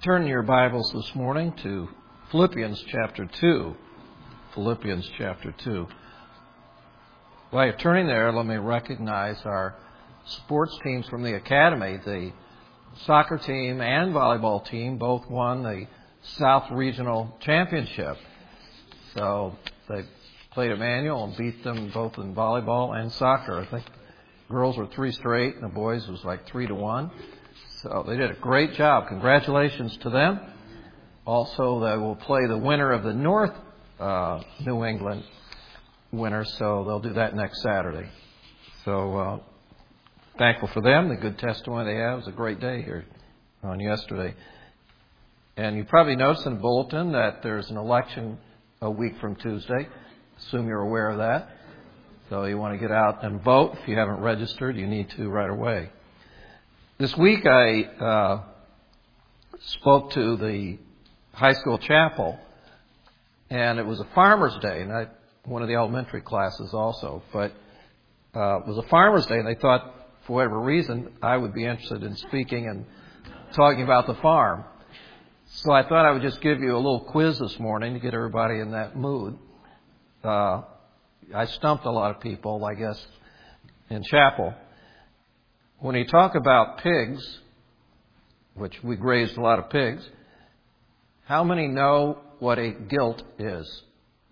Turn your Bibles this morning to Philippians chapter 2. Philippians chapter 2. While you're turning there, let me recognize our sports teams from the Academy. The soccer team and volleyball team both won the South Regional Championship. So they played Emmanuel and beat them both in volleyball and soccer. I think the girls were 3 straight and the boys was like 3-1. So they did a great job. Congratulations to them. Also, they will play the winner of the North New England winner, so they'll do that next Saturday. So thankful for them, the good testimony they have. It was a great day here on yesterday. And you probably noticed in the bulletin that there's an election a week from Tuesday. Assume you're aware of that. So you want to get out and vote. If you haven't registered, you need to right away. This week I spoke to the high school chapel, and it was a Farmer's Day, and one of the elementary classes also. But it was a Farmer's Day, and they thought, for whatever reason, I would be interested in speaking and talking about the farm. So I thought I would just give you a little quiz this morning to get everybody in that mood. I stumped a lot of people, I guess, in chapel. When you talk about pigs, which we raised a lot of pigs, how many know what a gilt is?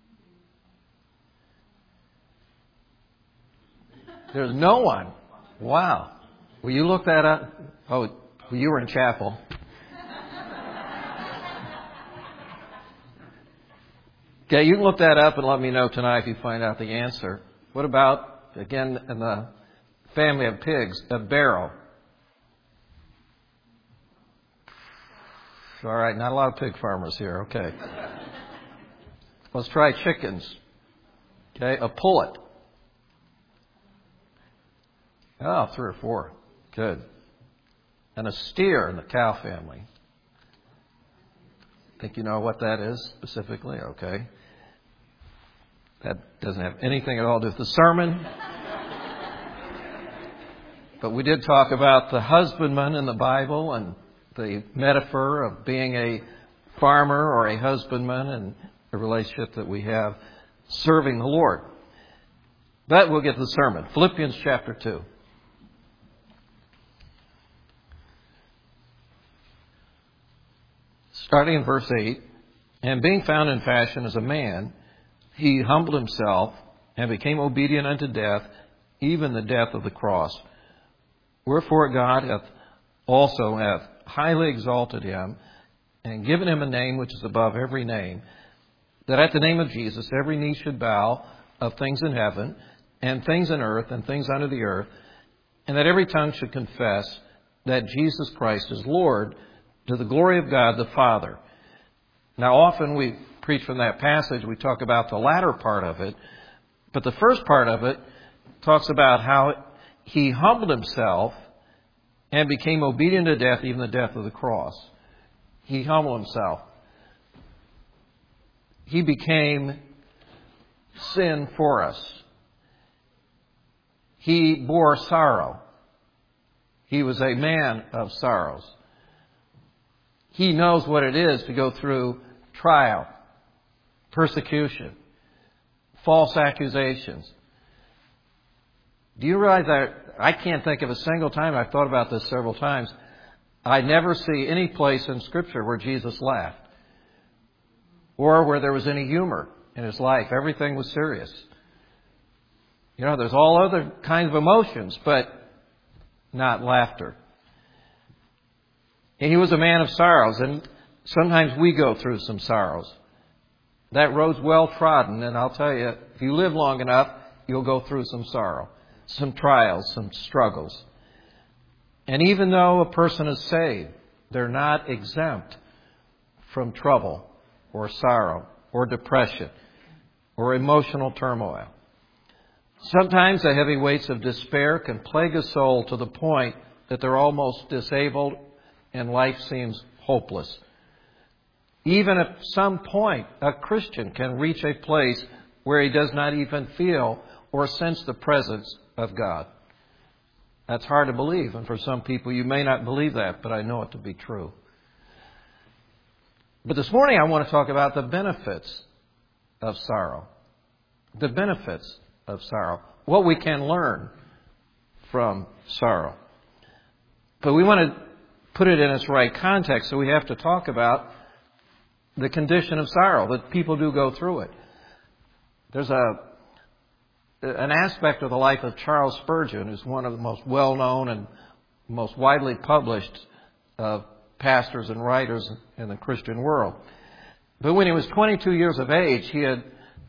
There's no one. Wow. Will you look that up? Oh, you were in chapel. Okay, you can look that up and let me know tonight if you find out the answer. What about, again, in the family of pigs, a barrow? All right, not a lot of pig farmers here. Okay. Let's try chickens. Okay, a pullet. Oh, 3 or 4. Good. And a steer in the cow family. Think you know what that is specifically? Okay. That doesn't have anything at all to do with the sermon. But we did talk about the husbandman in the Bible and the metaphor of being a farmer or a husbandman and the relationship that we have serving the Lord. But we'll get to the sermon. Philippians chapter 2. Starting in verse 8, and being found in fashion as a man, he humbled himself and became obedient unto death, even the death of the cross. Wherefore God also hath highly exalted him, and given him a name which is above every name, that at the name of Jesus every knee should bow, of things in heaven, and things in earth, and things under the earth, and that every tongue should confess that Jesus Christ is Lord, to the glory of God the Father. Now often we preach from that passage, we talk about the latter part of it, but the first part of it talks about how he humbled himself and became obedient to death, even the death of the cross. He humbled himself. He became sin for us. He bore sorrow. He was a man of sorrows. He knows what it is to go through trial, persecution, false accusations. Do you realize that I can't think of a single time, I've thought about this several times, I never see any place in Scripture where Jesus laughed or where there was any humor in his life. Everything was serious. You know, there's all other kinds of emotions, but not laughter. And he was a man of sorrows, and sometimes we go through some sorrows. That road's well trodden, and I'll tell you, if you live long enough, you'll go through some sorrow, some trials, some struggles. And even though a person is saved, they're not exempt from trouble or sorrow or depression or emotional turmoil. Sometimes the heavy weights of despair can plague a soul to the point that they're almost disabled and life seems hopeless. Even at some point, a Christian can reach a place where he does not even feel or sense the presence of God. That's hard to believe, and for some people you may not believe that, but I know it to be true. But this morning I want to talk about the benefits of sorrow. The benefits of sorrow. What we can learn from sorrow. But we want to put it in its right context, so we have to talk about the condition of sorrow, that people do go through it. There's an aspect of the life of Charles Spurgeon, who's one of the most well-known and most widely published pastors and writers in the Christian world. But when he was 22 years of age, he had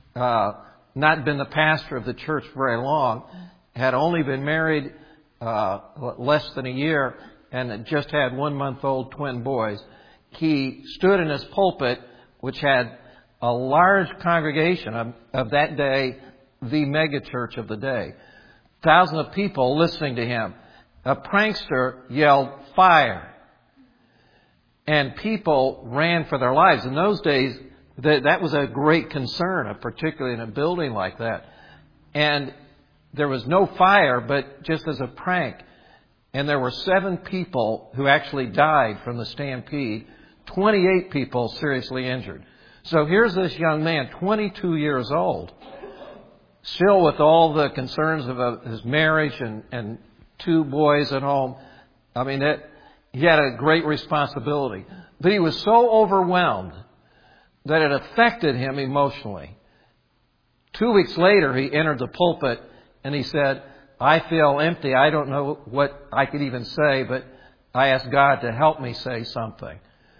not been the pastor of the church very long, had only been married less than a year, and had just had 1-month-old twin boys. He stood in his pulpit, which had a large congregation of that day, the megachurch of the day. Thousands of people listening to him. A prankster yelled, "Fire!" And people ran for their lives. In those days, that was a great concern, particularly in a building like that. And there was no fire, but just as a prank. And there were 7 people who actually died from the stampede, 28 people seriously injured. So here's this young man, 22 years old, still with all the concerns of his marriage and 2 boys at home. I mean, he had a great responsibility. But he was so overwhelmed that it affected him emotionally. 2 weeks later, he entered the pulpit and he said, "I feel empty. I don't know what I could even say, but I asked God to help me say something."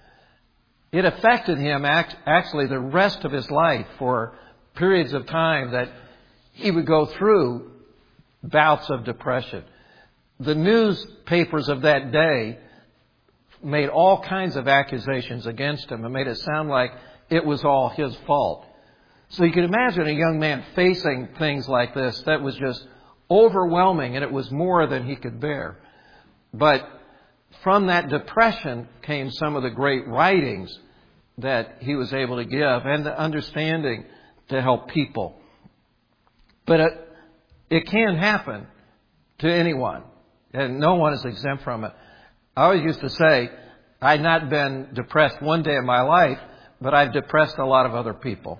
It affected him actually the rest of his life for periods of time that he would go through bouts of depression. The newspapers of that day made all kinds of accusations against him and made it sound like it was all his fault. So you can imagine a young man facing things like this. That was just overwhelming, and it was more than he could bear. But from that depression came some of the great writings that he was able to give and the understanding to help people. But it can happen to anyone, and no one is exempt from it. I always used to say, I've not been depressed one day in my life, but I've depressed a lot of other people.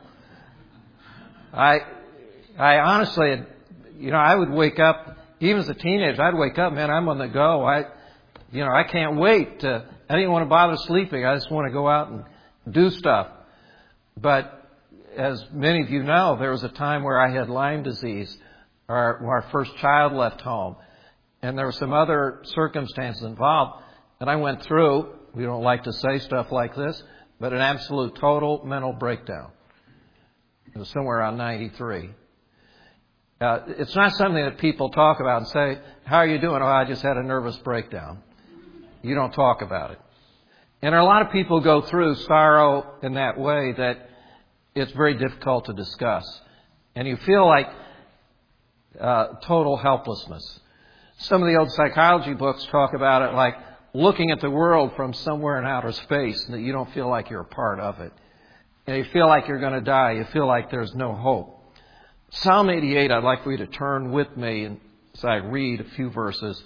I honestly, I would wake up, even as a teenager, I'd wake up, man, I'm on the go. I can't wait. I didn't want to bother sleeping. I just want to go out and do stuff. But as many of you know, there was a time where I had Lyme disease. Our first child left home. And there were some other circumstances involved. And I went through, we don't like to say stuff like this, but an absolute total mental breakdown. It was somewhere around 93. It's not something that people talk about and say, "How are you doing?" "Oh, I just had a nervous breakdown." You don't talk about it. And a lot of people go through sorrow in that way that it's very difficult to discuss. And you feel like total helplessness. Some of the old psychology books talk about it like looking at the world from somewhere in outer space, and that you don't feel like you're a part of it. And you feel like you're going to die. You feel like there's no hope. Psalm 88, I'd like for you to turn with me as I read a few verses.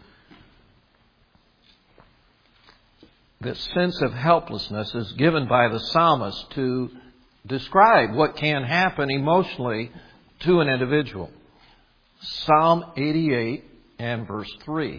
This sense of helplessness is given by the psalmist to describe what can happen emotionally to an individual. Psalm 88 and verse 3.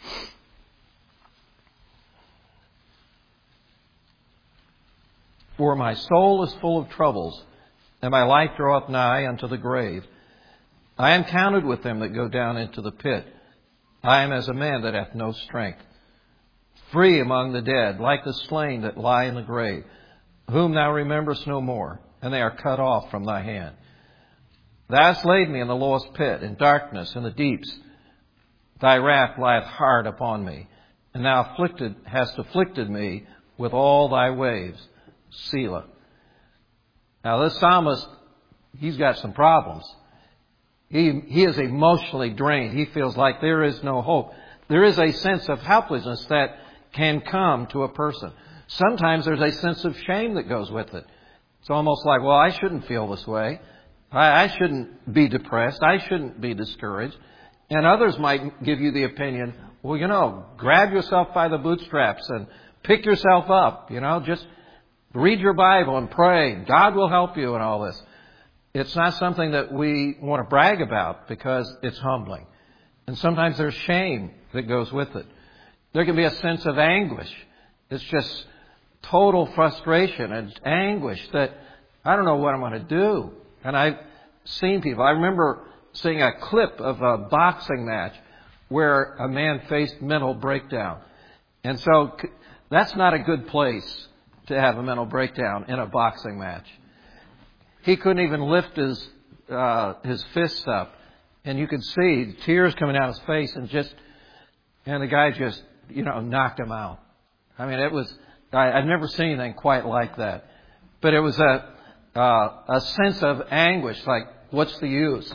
"For my soul is full of troubles, and my life draweth nigh unto the grave. I am counted with them that go down into the pit. I am as a man that hath no strength. Free among the dead, like the slain that lie in the grave, whom thou rememberest no more, and they are cut off from thy hand. Thou hast laid me in the lowest pit, in darkness, in the deeps. Thy wrath lieth hard upon me, and thou hast afflicted me with all thy waves. Selah." Now this psalmist, he's got some problems. He is emotionally drained. He feels like there is no hope. There is a sense of helplessness that can come to a person. Sometimes there's a sense of shame that goes with it. It's almost like, well, I shouldn't feel this way. I shouldn't be depressed. I shouldn't be discouraged. And others might give you the opinion, well, grab yourself by the bootstraps and pick yourself up. Just read your Bible and pray. God will help you and all this. It's not something that we want to brag about because it's humbling. And sometimes there's shame that goes with it. There can be a sense of anguish. It's just total frustration and anguish that I don't know what I'm going to do. And I've seen people. I remember seeing a clip of a boxing match where a man faced mental breakdown. And so that's not a good place to have a mental breakdown in a boxing match. He couldn't even lift his fists up. And you could see tears coming out of his face and the guy just, knocked him out. I mean, I've never seen anything quite like that. But it was a sense of anguish, like, what's the use?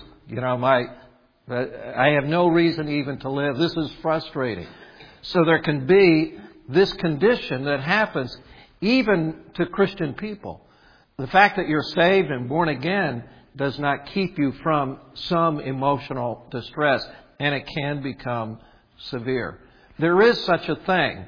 I have no reason even to live. This is frustrating. So there can be this condition that happens even to Christian people. The fact that you're saved and born again does not keep you from some emotional distress, and it can become severe. There is such a thing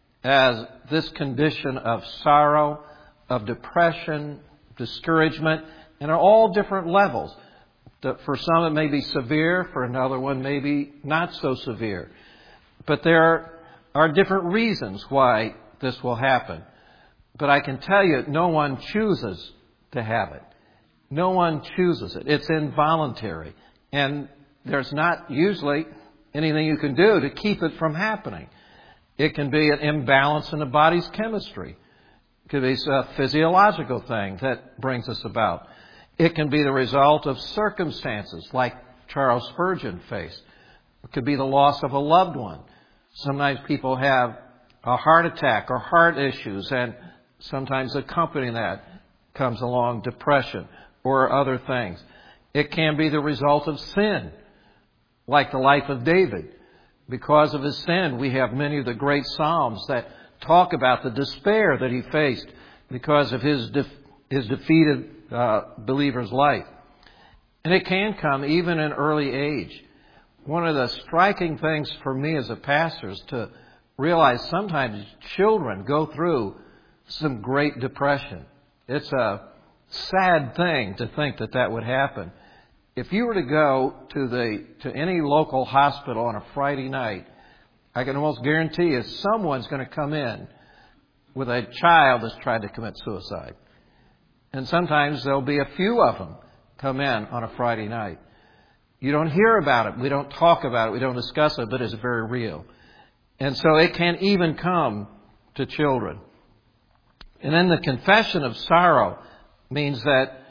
as this condition of sorrow, of depression, discouragement, and at all different levels. For some it may be severe, for another one maybe not so severe. But there are different reasons why this will happen. But I can tell you, no one chooses to have it. No one chooses it. It's involuntary. And there's not usually anything you can do to keep it from happening. It can be an imbalance in the body's chemistry. It could be a physiological thing that brings us about. It can be the result of circumstances like Charles Spurgeon faced. It could be the loss of a loved one. Sometimes people have a heart attack or heart issues, and sometimes accompanying that comes along depression or other things. It can be the result of sin, like the life of David. Because of his sin, we have many of the great Psalms that talk about the despair that he faced because of his defeated believer's life. And it can come even in early age. One of the striking things for me as a pastor is to realize sometimes children go through some great depression. It's a sad thing to think that would happen. If you were to go to any local hospital on a Friday night, I can almost guarantee you someone's going to come in with a child that's tried to commit suicide. And sometimes there'll be a few of them come in on a Friday night. You don't hear about it. We don't talk about it. We don't discuss it, but it's very real. And so it can even come to children. And then the confession of sorrow means that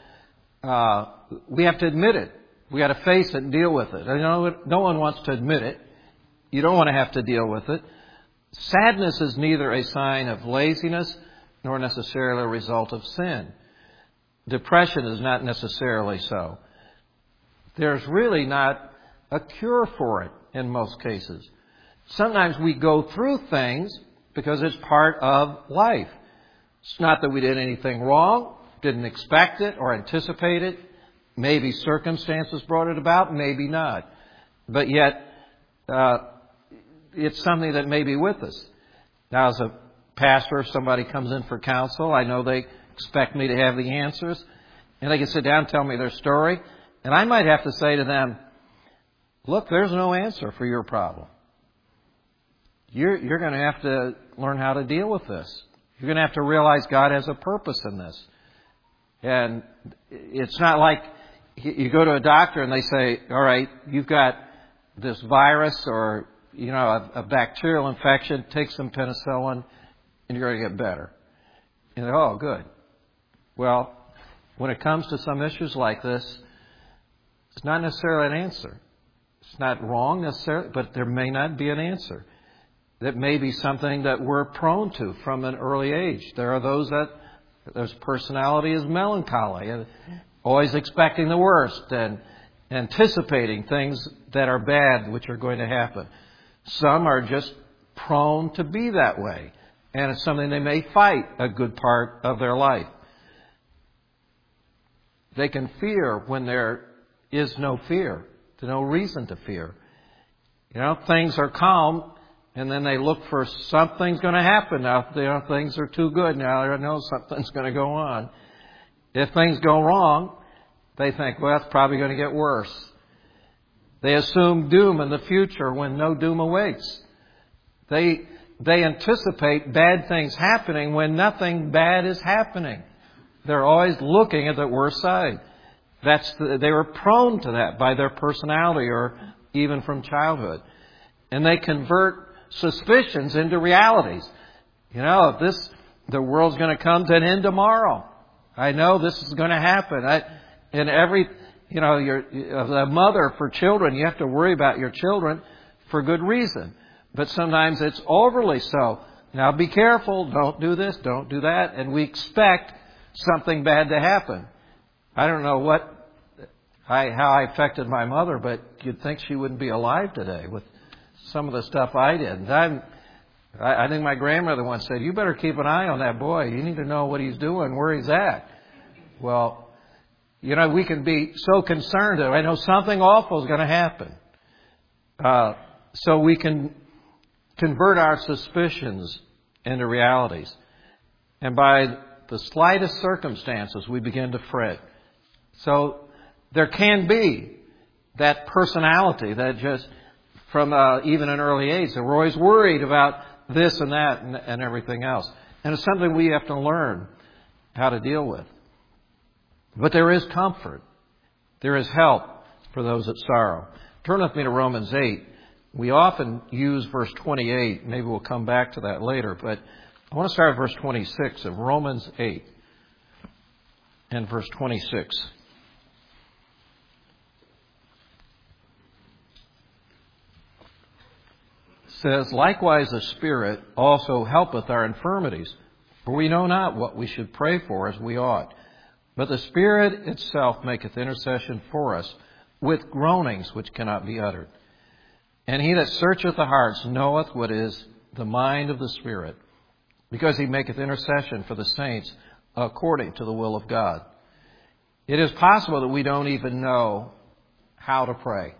we have to admit it. We got to face it and deal with it. No one wants to admit it. You don't want to have to deal with it. Sadness is neither a sign of laziness nor necessarily a result of sin. Depression is not necessarily so. There's really not a cure for it in most cases. Sometimes we go through things because it's part of life. It's not that we did anything wrong, didn't expect it or anticipate it. Maybe circumstances brought it about, maybe not. But yet, it's something that may be with us. Now, as a pastor, if somebody comes in for counsel, I know they expect me to have the answers. And they can sit down and tell me their story. And I might have to say to them, look, there's no answer for your problem. You're going to have to learn how to deal with this. You're going to have to realize God has a purpose in this. And it's not like you go to a doctor and they say, all right, you've got this virus or, a bacterial infection, take some penicillin and you're going to get better. And they're, oh, good. Well, when it comes to some issues like this, it's not necessarily an answer. It's not wrong necessarily, but there may not be an answer. That may be something that we're prone to from an early age. There are those whose personality is melancholy, and always expecting the worst and anticipating things that are bad, which are going to happen. Some are just prone to be that way, and it's something they may fight a good part of their life. They can fear when there is no fear, no reason to fear. Things are calm, And then they look for something's going to happen. Now, things are too good now. I know something's going to go on. If things go wrong, they think, well, it's probably going to get worse. They assume doom in the future when no doom awaits. They anticipate bad things happening when nothing bad is happening. They're always looking at the worst side. They were prone to that by their personality or even from childhood. And they convert suspicions into realities. You know, the world's going to come to an end tomorrow. I know this is going to happen. You're a mother for children, you have to worry about your children for good reason. But sometimes it's overly so. Now be careful, don't do this, don't do that. And we expect something bad to happen. I don't know how I affected my mother, but you'd think she wouldn't be alive today with some of the stuff I did. I think my grandmother once said, you better keep an eye on that boy. You need to know what he's doing, where he's at. Well, you know, we can be so concerned that I know something awful is going to happen. So we can convert our suspicions into realities. And by the slightest circumstances, we begin to fret. So there can be that personality that just from even an early age, that we're always worried about this and that and everything else. And it's something we have to learn how to deal with. But there is comfort. There is help for those that sorrow. Turn with me to Romans 8. We often use verse 28. Maybe we'll come back to that later. But I want to start at verse 26 of Romans 8 and verse 26. Says, likewise the Spirit also helpeth our infirmities, for we know not what we should pray for as we ought. But the Spirit itself maketh intercession for us with groanings which cannot be uttered. And he that searcheth the hearts knoweth what is the mind of the Spirit, because he maketh intercession for the saints according to the will of God. It is possible that we don't even know how to pray.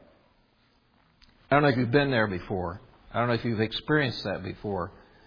I don't know if you've been there before. I don't know if you've experienced that before.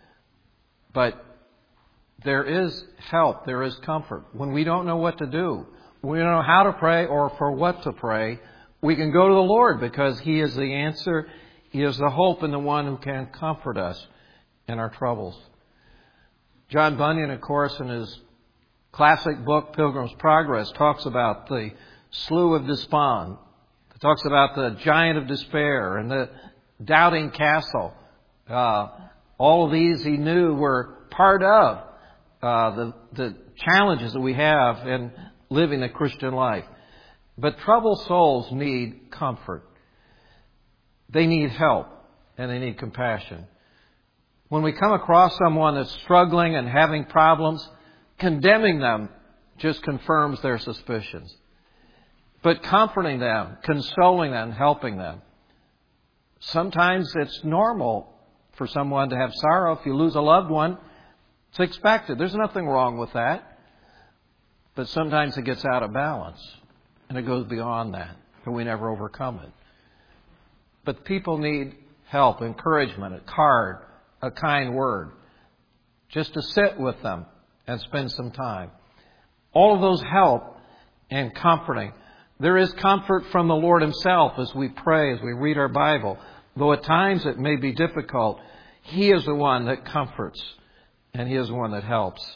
But there is help. There is comfort. When we don't know what to do, we don't know how to pray or for what to pray, we can go to the Lord because He is the answer. He is the hope and the one who can comfort us in our troubles. John Bunyan, of course, in his classic book, Pilgrim's Progress, talks about the Slough of Despond. It talks about the giant of despair and the doubting castle. All of these he knew were part of the challenges that we have in living the Christian life. But troubled souls need comfort. They need help and they need compassion. When we come across someone that's struggling and having problems, condemning them just confirms their suspicions. But comforting them, consoling them, helping them. Sometimes it's normal for someone to have sorrow. If you lose a loved one, it's expected. There's nothing wrong with that. But sometimes it gets out of balance. And it goes beyond that. And we never overcome it. But people need help, encouragement, a card, a kind word. Just to sit with them and spend some time. All of those help in comforting. There is comfort from the Lord Himself as we pray, as we read our Bible. Though at times it may be difficult, He is the one that comforts and He is the one that helps.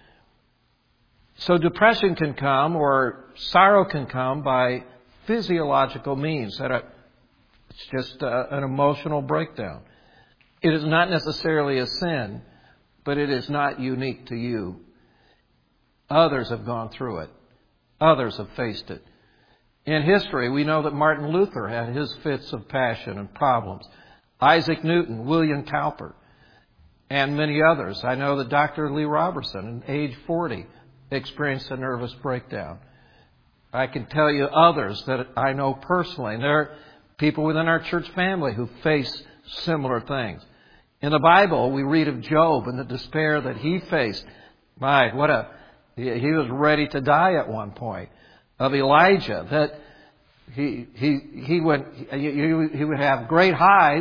So depression can come or sorrow can come by physiological means. It's just an emotional breakdown. It is not necessarily a sin, but it is not unique to you. Others have gone through it. Others have faced it. In history, we know that Martin Luther had his fits of passion and problems. Isaac Newton, William Cowper, and many others. I know that Dr. Lee Robertson, at age 40, experienced a nervous breakdown. I can tell you others that I know personally. And there are people within our church family who face similar things. In the Bible, we read of Job and the despair that he faced. He was ready to die at one point. Of Elijah, that he would have great highs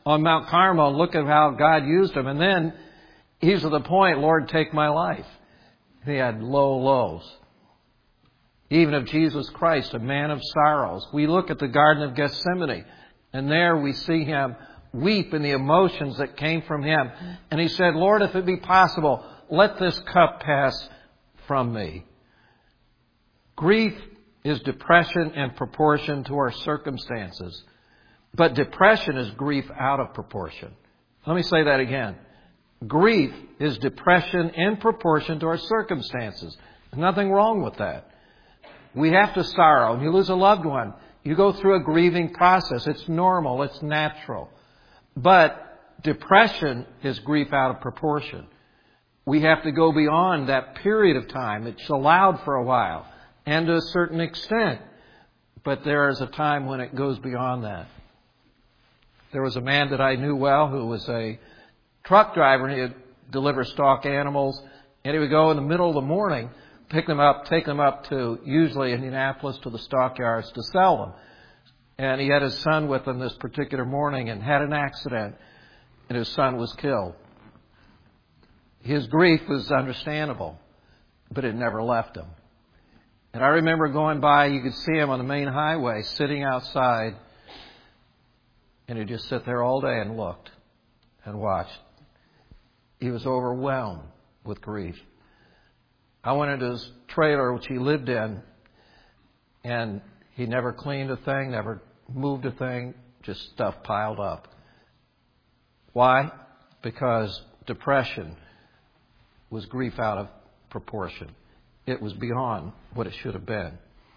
on Mount Carmel. Look at how God used him. And then he's to the point, Lord, take my life. He had low lows. Even of Jesus Christ, a man of sorrows. We look at the Garden of Gethsemane, and there we see him weep in the emotions that came from him. And he said, Lord, if it be possible, let this cup pass from me. Grief is depression in proportion to our circumstances. But depression is grief out of proportion. Let me say that again. Grief is depression in proportion to our circumstances. There's nothing wrong with that. We have to sorrow. When you lose a loved one, you go through a grieving process. It's normal. It's natural. But depression is grief out of proportion. We have to go beyond that period of time. It's allowed for a while and to a certain extent. But there is a time when it goes beyond that. There was a man that I knew well who was a truck driver, and he would deliver stock animals. And he would go in the middle of the morning, pick them up, take them up to usually Indianapolis to the stockyards to sell them. And he had his son with him this particular morning and had an accident, and his son was killed. His grief was understandable, but it never left him. And I remember going by, you could see him on the main highway sitting outside, and he'd just sit there all day and looked and watched. He was overwhelmed with grief. I went into his trailer, which he lived in, and he never cleaned a thing, never moved a thing, just stuff piled up. Why? Because depression was grief out of proportion. It was beyond what it should have been.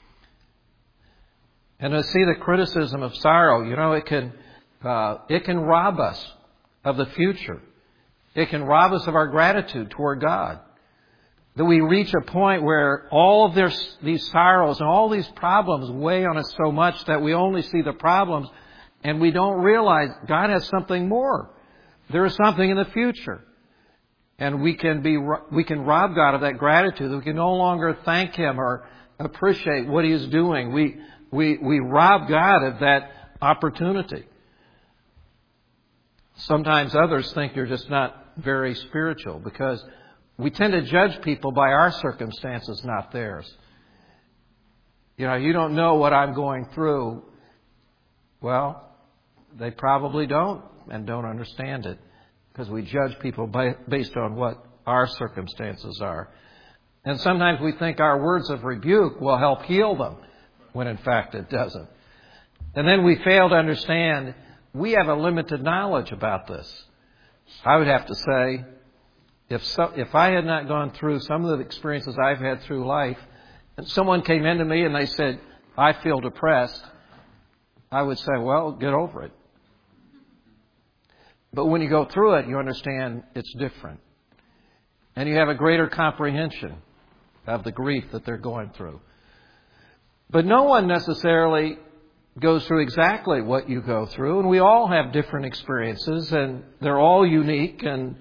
And to see the criticism of sorrow, it can rob us of the future. It can rob us of our gratitude toward God. That we reach a point where all of these sorrows and all these problems weigh on us so much that we only see the problems and we don't realize God has something more. There is something in the future. And we can rob God of that gratitude. We can no longer thank Him or appreciate what He is doing. We rob God of that opportunity. Sometimes others think you're just not very spiritual because we tend to judge people by our circumstances, not theirs. You don't know what I'm going through. Well, they probably don't and don't understand it because we judge people based on what our circumstances are. And sometimes we think our words of rebuke will help heal them when in fact it doesn't. And then we fail to understand we have a limited knowledge about this. I would have to say, if I had not gone through some of the experiences I've had through life, and someone came into me and they said, I feel depressed, I would say, well, get over it. But when you go through it, you understand it's different. And you have a greater comprehension of the grief that they're going through. But no one necessarily goes through exactly what you go through. And we all have different experiences, and they're all unique. And,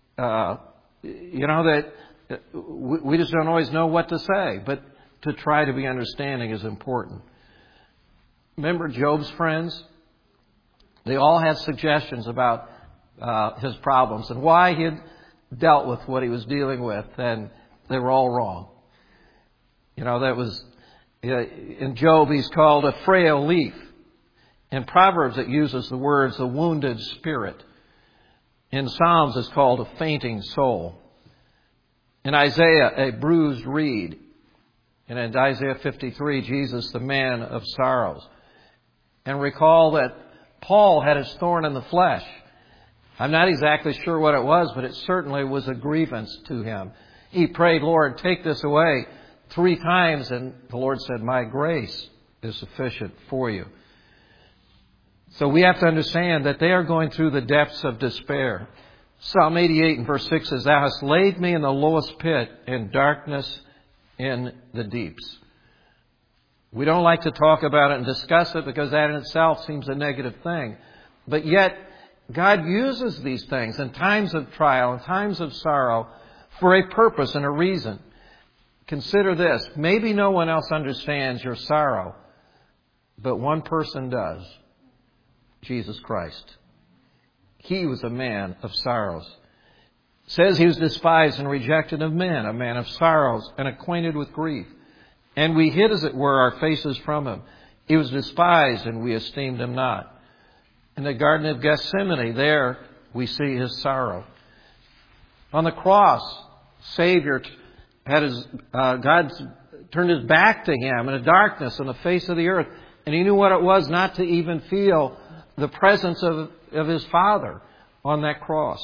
that we just don't always know what to say. But to try to be understanding is important. Remember Job's friends? They all had suggestions about his problems and why he had dealt with what he was dealing with, and they were all wrong. That was, in Job, he's called a frail leaf. In Proverbs, it uses the words, a wounded spirit. In Psalms, it's called a fainting soul. In Isaiah, a bruised reed. And in Isaiah 53, Jesus, the man of sorrows. And recall that Paul had his thorn in the flesh. I'm not exactly sure what it was, but it certainly was a grievance to him. He prayed, Lord, take this away 3 times, and the Lord said, my grace is sufficient for you. So we have to understand that they are going through the depths of despair. Psalm 88 and verse 6 says, Thou hast laid me in the lowest pit, in darkness in the deeps. We don't like to talk about it and discuss it because that in itself seems a negative thing. But yet, God uses these things in times of trial, in times of sorrow, for a purpose and a reason. Consider this. Maybe no one else understands your sorrow, but one person does. Jesus Christ. He was a man of sorrows. It says he was despised and rejected of men, a man of sorrows and acquainted with grief. And we hid, as it were, our faces from him. He was despised, and we esteemed him not. In the Garden of Gethsemane, there we see his sorrow. On the cross, Savior God turned his back to him in the darkness on the face of the earth, and he knew what it was not to even feel the presence of his Father on that cross.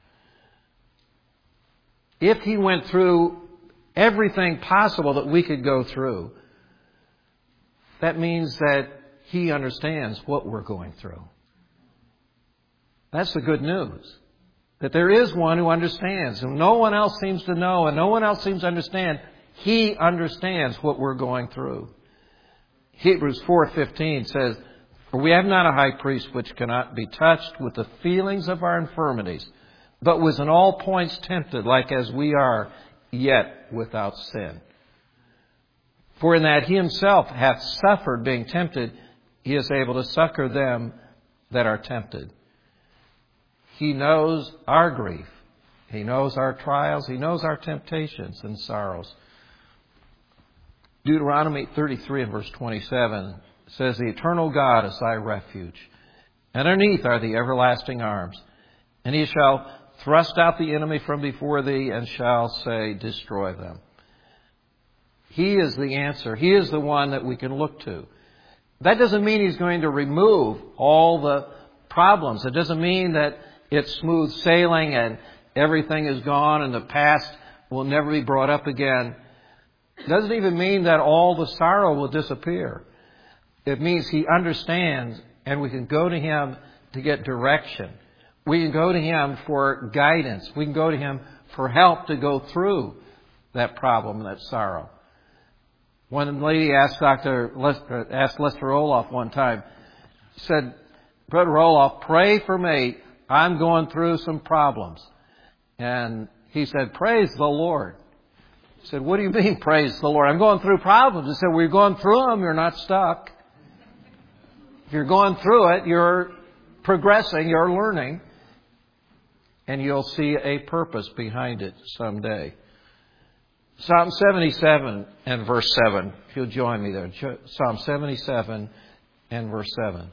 If he went through everything possible that we could go through, that means that he understands what we're going through. That's the good news. That there is one who understands, and no one else seems to know, and no one else seems to understand. He understands what we're going through. Hebrews 4:15 says, "For we have not a high priest which cannot be touched with the feelings of our infirmities, but was in all points tempted, like as we are, yet without sin. For in that he himself hath suffered being tempted, he is able to succor them that are tempted." He knows our grief. He knows our trials. He knows our temptations and sorrows. Deuteronomy 33 and verse 27 says, "The eternal God is thy refuge, and underneath are the everlasting arms. And he shall thrust out the enemy from before thee, and shall say, destroy them." He is the answer. He is the one that we can look to. That doesn't mean he's going to remove all the problems. It doesn't mean that it's smooth sailing and everything is gone and the past will never be brought up again. It doesn't even mean that all the sorrow will disappear. It means he understands, and we can go to him to get direction. We can go to him for guidance. We can go to him for help to go through that problem and that sorrow. One lady asked Lester Roloff one time, said, "Brother Roloff, pray for me. I'm going through some problems." And he said, "Praise the Lord." He said, "What do you mean, praise the Lord? I'm going through problems." He said, "Well, you're going through them. You're not stuck. If you're going through it, you're progressing, you're learning, and you'll see a purpose behind it someday." Psalm 77 and verse 7. If you'll join me there. Psalm 77 and verse 7.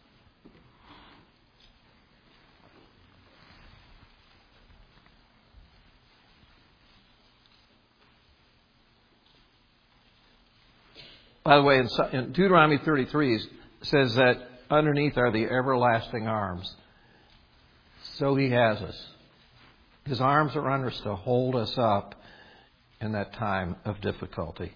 By the way, in Deuteronomy 33, it says that underneath are the everlasting arms. So he has us. His arms are under us to hold us up in that time of difficulty.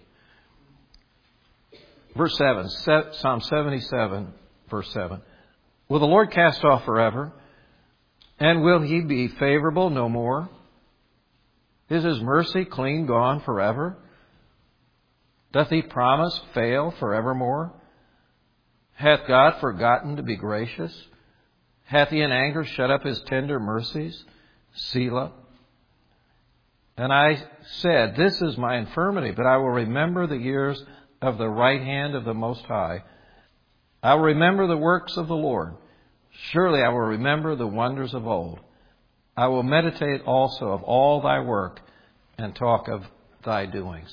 Verse 7, Psalm 77, verse 7. "Will the Lord cast off forever? And will he be favorable no more? Is his mercy clean gone forever? Doth he promise fail forevermore? Hath God forgotten to be gracious? Hath he in anger shut up his tender mercies? Selah. And I said, this is my infirmity, but I will remember the years of the right hand of the Most High. I will remember the works of the Lord. Surely I will remember the wonders of old. I will meditate also of all thy work and talk of thy doings."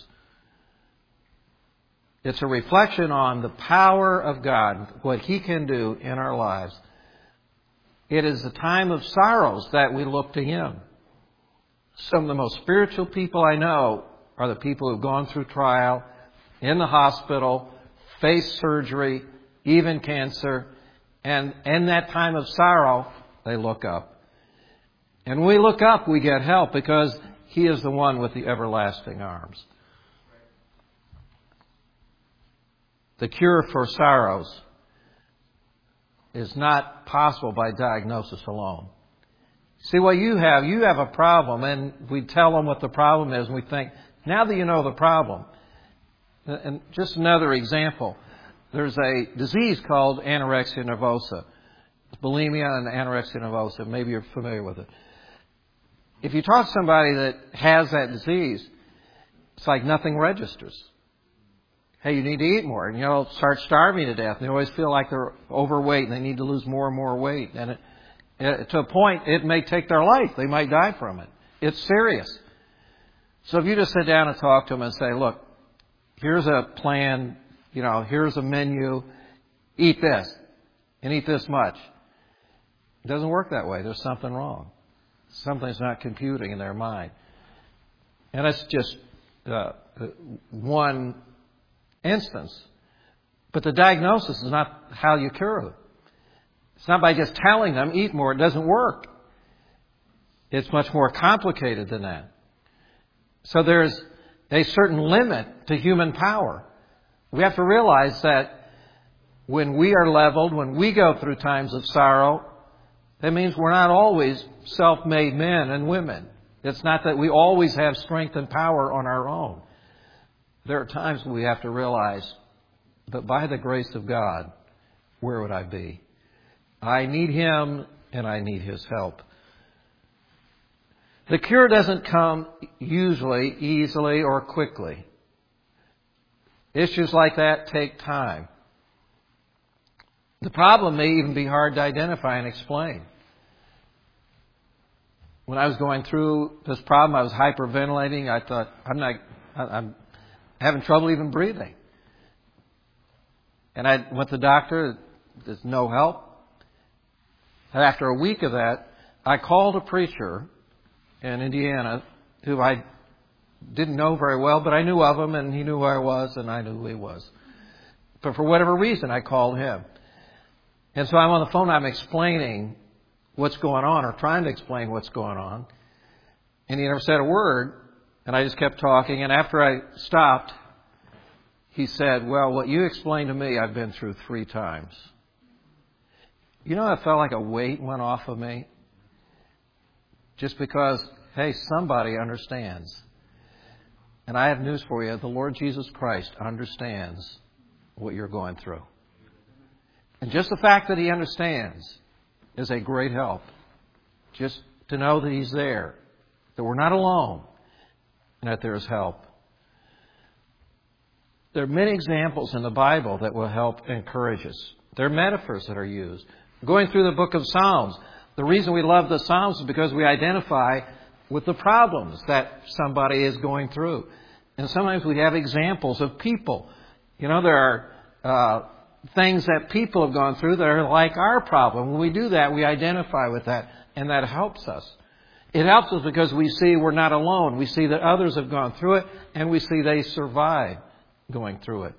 It's a reflection on the power of God, what he can do in our lives. It is a time of sorrows that we look to him. Some of the most spiritual people I know are the people who've gone through trial, in the hospital, faced surgery, even cancer. And in that time of sorrow, they look up. And when we look up, we get help because he is the one with the everlasting arms. The cure for sorrows is not possible by diagnosis alone. See, what you have a problem, and we tell them what the problem is, and we think, now that you know the problem. And just another example, there's a disease called anorexia nervosa. It's bulimia and anorexia nervosa. Maybe you're familiar with it. If you talk to somebody that has that disease, it's like nothing registers. Hey, you need to eat more, and you'll start starving to death. And they always feel like they're overweight, and they need to lose more and more weight. And To a point, it may take their life. They might die from it. It's serious. So if you just sit down and talk to them and say, look, here's a plan, here's a menu, eat this and eat this much. It doesn't work that way. There's something wrong. Something's not computing in their mind. And that's just one instance. But the diagnosis is not how you cure them. It's not by just telling them, eat more. It doesn't work. It's much more complicated than that. So there's a certain limit to human power. We have to realize that when we are leveled, when we go through times of sorrow, that means we're not always self-made men and women. It's not that we always have strength and power on our own. There are times when we have to realize that by the grace of God, where would I be? I need Him and I need His help. The cure doesn't come usually, easily, or quickly. Issues like that take time. The problem may even be hard to identify and explain. When I was going through this problem, I was hyperventilating. I thought, I'm having trouble even breathing. And I went to the doctor. There's no help. And after a week of that, I called a preacher in Indiana who I didn't know very well, but I knew of him, and he knew who I was, and I knew who he was. But for whatever reason, I called him. And so I'm on the phone, I'm explaining what's going on, or trying to explain what's going on. And he never said a word, and I just kept talking. And after I stopped, he said, well, what you explained to me, I've been through 3 times. I felt like a weight went off of me. Just because, hey, somebody understands. And I have news for you. The Lord Jesus Christ understands what you're going through. And just the fact that He understands is a great help. Just to know that He's there, that we're not alone, and that there's help. There are many examples in the Bible that will help encourage us. There are metaphors that are used. Going through the book of Psalms, the reason we love the Psalms is because we identify with the problems that somebody is going through. And sometimes we have examples of people. There are things that people have gone through that are like our problem. When we do that, we identify with that, and that helps us. It helps us because we see we're not alone. We see that others have gone through it, and we see they survived going through it.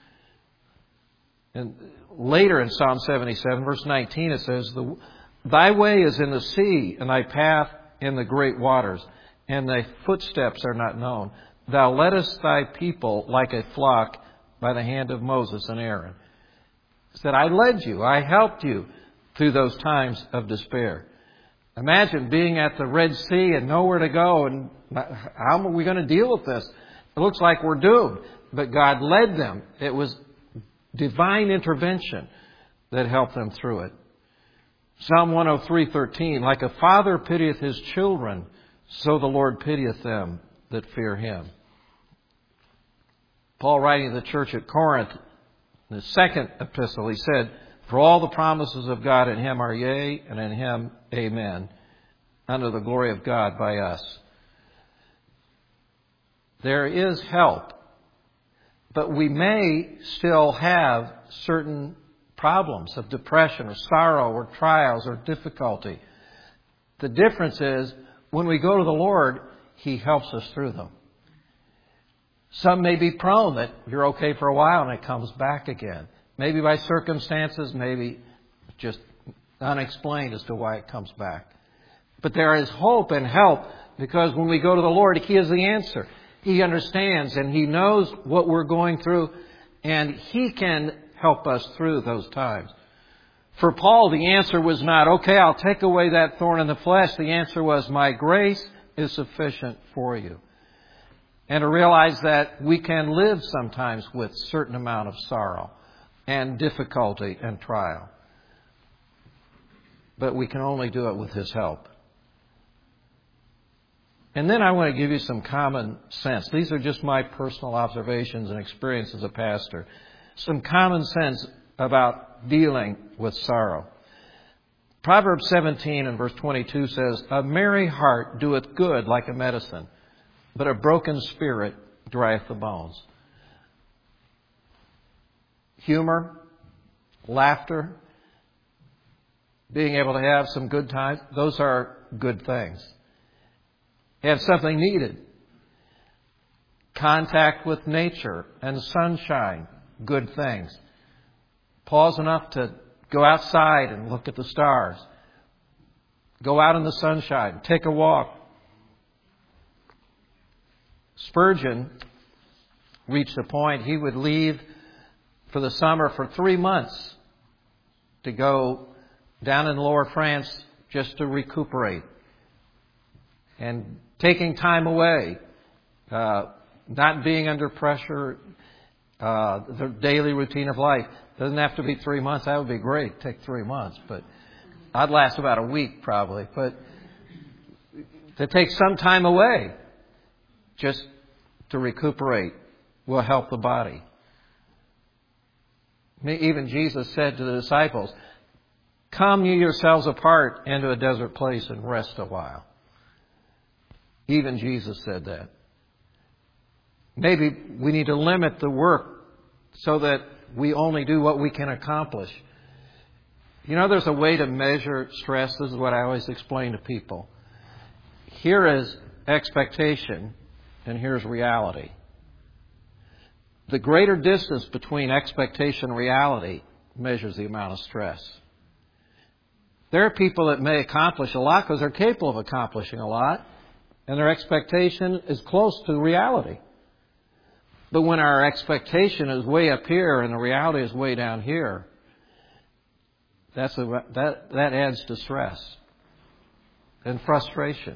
And later in Psalm 77, verse 19, it says, Thy way is in the sea, and Thy path in the great waters, and Thy footsteps are not known. Thou leddest Thy people like a flock by the hand of Moses and Aaron. He said, I led you, I helped you through those times of despair. Imagine being at the Red Sea and nowhere to go, and how are we going to deal with this? It looks like we're doomed. But God led them. It was divine intervention that helped them through it. Psalm 103:13, like a father pitieth his children, so the Lord pitieth them that fear Him. Paul, writing to the church at Corinth, in the second epistle, he said, For all the promises of God in Him are yea, and in Him amen, unto the glory of God by us. There is help, but we may still have certain problems of depression or sorrow or trials or difficulty. The difference is when we go to the Lord, He helps us through them. Some may be prone that you're okay for a while and it comes back again. Maybe by circumstances, maybe just unexplained as to why it comes back. But there is hope and help because when we go to the Lord, He is the answer. He understands and He knows what we're going through, and He can help us through those times. For Paul, the answer was not, okay, I'll take away that thorn in the flesh. The answer was, my grace is sufficient for you. And to realize that we can live sometimes with a certain amount of sorrow and difficulty and trial. But we can only do it with His help. And then I want to give you some common sense. These are just my personal observations and experience as a pastor. Some common sense about dealing with sorrow. Proverbs 17 and verse 22 says, "A merry heart doeth good like a medicine, but a broken spirit drieth the bones." Humor, laughter, being able to have some good times, those are good things. Have something needed. Contact with nature and sunshine, good things. Pause enough to go outside and look at the stars. Go out in the sunshine. Take a walk. Spurgeon reached a point he would leave for the summer for 3 months to go down in Lower France just to recuperate. And taking time away, not being under pressure, the daily routine of life. Doesn't have to be 3 months. That would be great. Take 3 months. But I'd last about a week probably. But to take some time away just to recuperate will help the body. Even Jesus said to the disciples, "Come ye yourselves apart into a desert place and rest a while." Even Jesus said that. Maybe we need to limit the work so that we only do what we can accomplish. You know, there's a way to measure stress. This is what I always explain to people. Here is expectation, and here's reality. The greater distance between expectation and reality measures the amount of stress. There are people that may accomplish a lot because they're capable of accomplishing a lot, and their expectation is close to reality. But when our expectation is way up here and the reality is way down here, that adds to stress and frustration.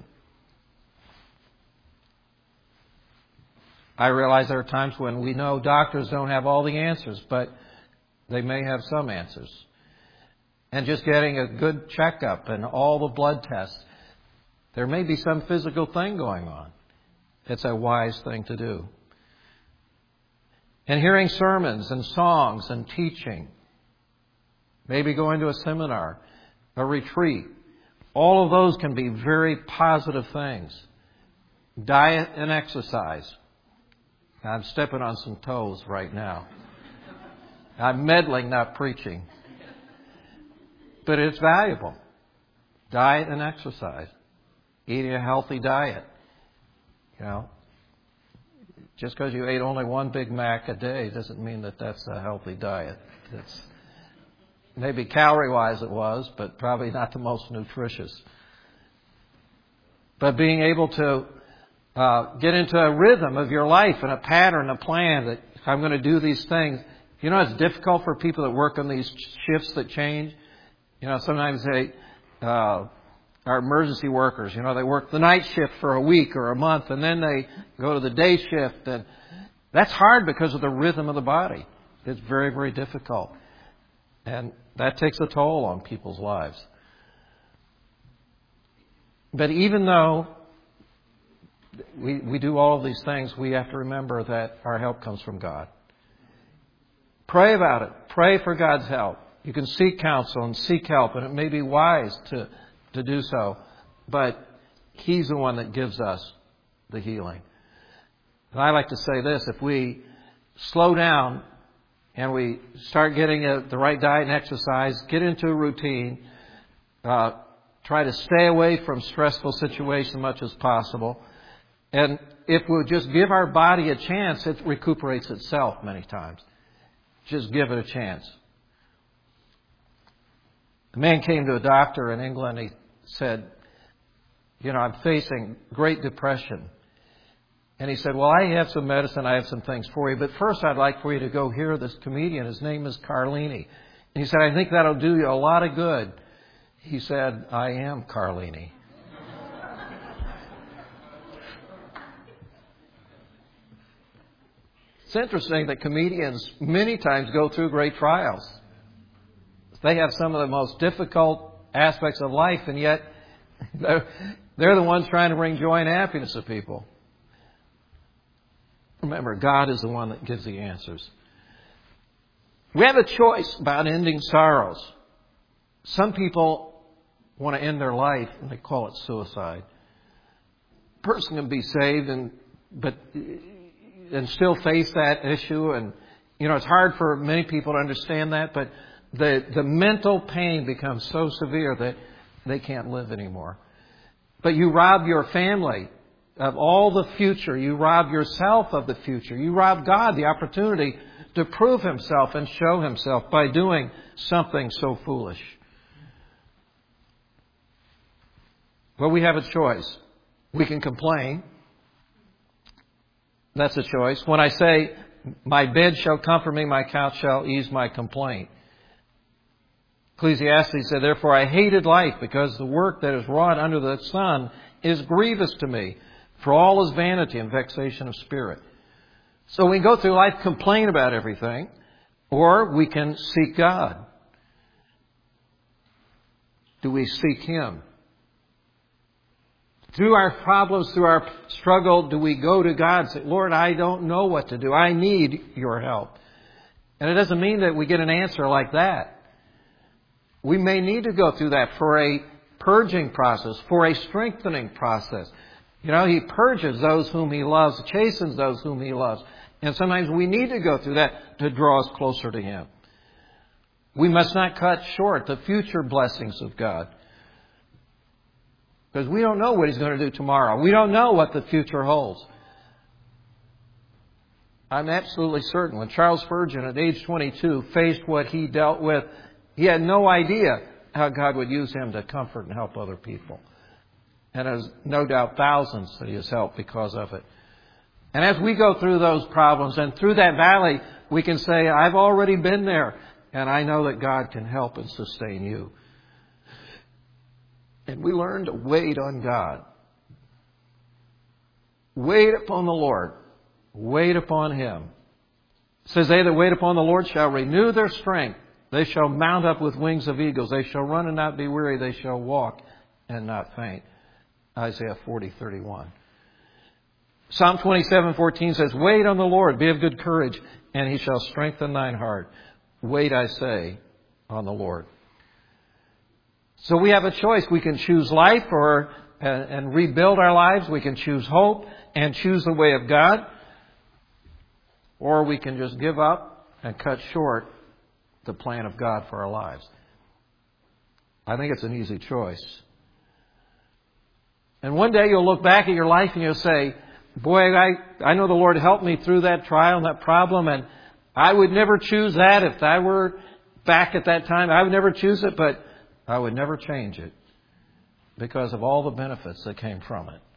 I realize there are times when we know doctors don't have all the answers, but they may have some answers. And just getting a good checkup and all the blood tests, there may be some physical thing going on. It's a wise thing to do. And hearing sermons and songs and teaching, maybe going to a seminar, a retreat, all of those can be very positive things. Diet and exercise. I'm stepping on some toes right now. I'm meddling, not preaching. But it's valuable. Diet and exercise. Eating a healthy diet. You know, just because you ate only one Big Mac a day doesn't mean that that's a healthy diet. It's maybe calorie-wise it was, but probably not the most nutritious. But being able to get into a rhythm of your life and a pattern, a plan that I'm going to do these things. You know, it's difficult for people that work on these shifts that change. You know, sometimes they are emergency workers. You know, they work the night shift for a week or a month, and then they go to the day shift. And that's hard because of the rhythm of the body. It's very, very difficult. And that takes a toll on people's lives. But even though we do all of these things, we have to remember that our help comes from God. Pray about it. Pray for God's help. You can seek counsel and seek help, and it may be wise to do so. But He's the one that gives us the healing. And I like to say this, if we slow down and we start getting the right diet and exercise, get into a routine, try to stay away from stressful situations as much as possible, and if we'll just give our body a chance, it recuperates itself many times. Just give it a chance. A man came to a doctor in England. He said, you know, I'm facing great depression. And he said, well, I have some medicine. I have some things for you. But first, I'd like for you to go hear this comedian. His name is Carlini. And he said, I think that'll do you a lot of good. He said, I am Carlini. It's interesting that comedians many times go through great trials. They have some of the most difficult aspects of life, and yet they're the ones trying to bring joy and happiness to people. Remember, God is the one that gives the answers. We have a choice about ending sorrows. Some people want to end their life, and they call it suicide. A person can be saved and still face that issue, and it's hard for many people to understand that, but the mental pain becomes so severe that they can't live anymore. But you rob your family of all the future. You rob yourself of the future. You rob God the opportunity to prove Himself and show Himself by doing something so foolish. But we have a choice. We can complain. That's a choice. When I say, my bed shall comfort me, my couch shall ease my complaint. Ecclesiastes said, therefore I hated life, because the work that is wrought under the sun is grievous to me, for all is vanity and vexation of spirit. So we can go through life, complain about everything, or we can seek God. Do we seek Him? Through our problems, through our struggle, do we go to God and say, Lord, I don't know what to do. I need your help. And it doesn't mean that we get an answer like that. We may need to go through that for a purging process, for a strengthening process. He purges those whom He loves, chastens those whom He loves. And sometimes we need to go through that to draw us closer to Him. We must not cut short the future blessings of God. Because we don't know what He's going to do tomorrow. We don't know what the future holds. I'm absolutely certain when Charles Spurgeon at age 22 faced what he dealt with, he had no idea how God would use him to comfort and help other people. And there's no doubt thousands that He has helped because of it. And as we go through those problems and through that valley, we can say, I've already been there, and I know that God can help and sustain you. And we learn to wait on God. Wait upon the Lord. Wait upon Him. It says, they that wait upon the Lord shall renew their strength. They shall mount up with wings of eagles. They shall run and not be weary. They shall walk and not faint. Isaiah 40:31. Psalm 27:14 says, wait on the Lord, be of good courage, and He shall strengthen thine heart. Wait, I say, on the Lord. So we have a choice. We can choose life and rebuild our lives. We can choose hope and choose the way of God. Or we can just give up and cut short the plan of God for our lives. I think it's an easy choice. And one day you'll look back at your life and you'll say, boy, I know the Lord helped me through that trial and that problem, and I would never choose that if I were back at that time. I would never choose it, but I would never change it because of all the benefits that came from it.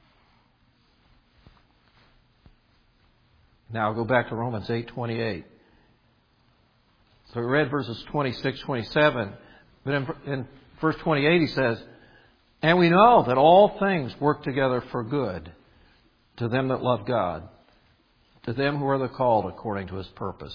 Now I'll go back to Romans 8:28. So we read verses 26, 27. But in verse 28 he says, and we know that all things work together for good to them that love God, to them who are the called according to His purpose.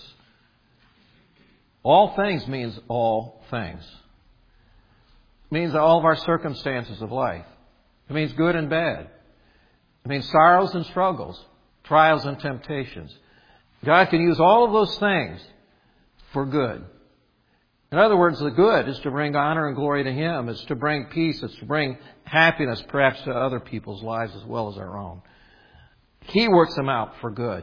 All things means all things. It means all of our circumstances of life. It means good and bad. It means sorrows and struggles, trials and temptations. God can use all of those things for good. In other words, the good is to bring honor and glory to Him. It's to bring peace. It's to bring happiness perhaps to other people's lives as well as our own. He works them out for good.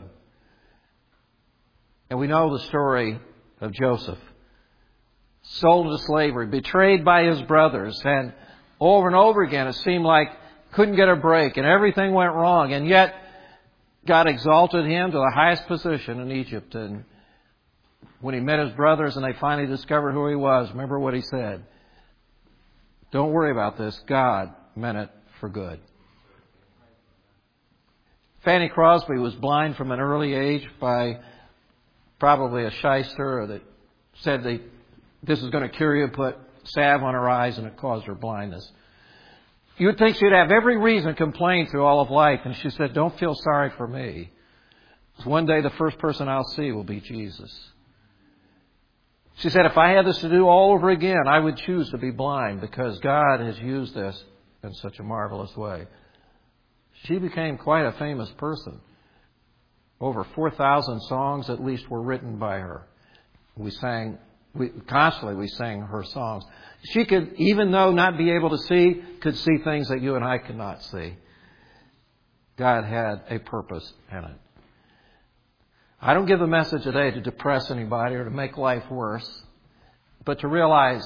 And we know the story of Joseph. Sold into slavery, betrayed by his brothers, and over again it seemed like couldn't get a break and everything went wrong, and yet God exalted him to the highest position in Egypt. And when he met his brothers and they finally discovered who he was, remember what he said. Don't worry about this. God meant it for good. Fanny Crosby was blind from an early age by probably a shyster that said this is going to cure you, put salve on her eyes, and it caused her blindness. You would think she'd have every reason to complain through all of life. And she said, don't feel sorry for me. One day the first person I'll see will be Jesus. She said, if I had this to do all over again, I would choose to be blind because God has used this in such a marvelous way. She became quite a famous person. Over 4,000 songs at least were written by her. We sang constantly we sang her songs. She could, even though not be able to see, could see things that you and I could not see. God had a purpose in it. I don't give the message today to depress anybody or to make life worse, but to realize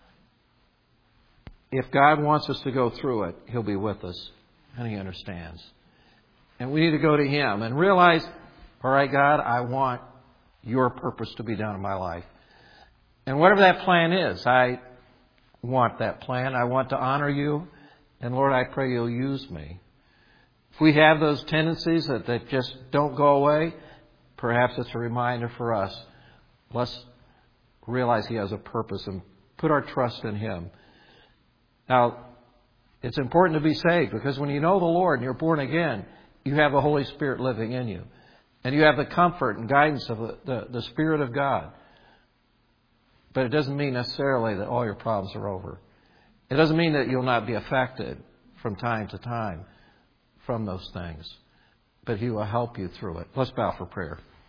if God wants us to go through it, He'll be with us, and He understands. And we need to go to Him and realize, all right, God, I want your purpose to be done in my life. And whatever that plan is, I want that plan. I want to honor you. And Lord, I pray you'll use me. If we have those tendencies that just don't go away, perhaps it's a reminder for us. Let's realize He has a purpose and put our trust in Him. Now, it's important to be saved because when you know the Lord and you're born again, you have the Holy Spirit living in you. And you have the comfort and guidance of the Spirit of God. But it doesn't mean necessarily that all your problems are over. It doesn't mean that you'll not be affected from time to time from those things. But He will help you through it. Let's bow for prayer.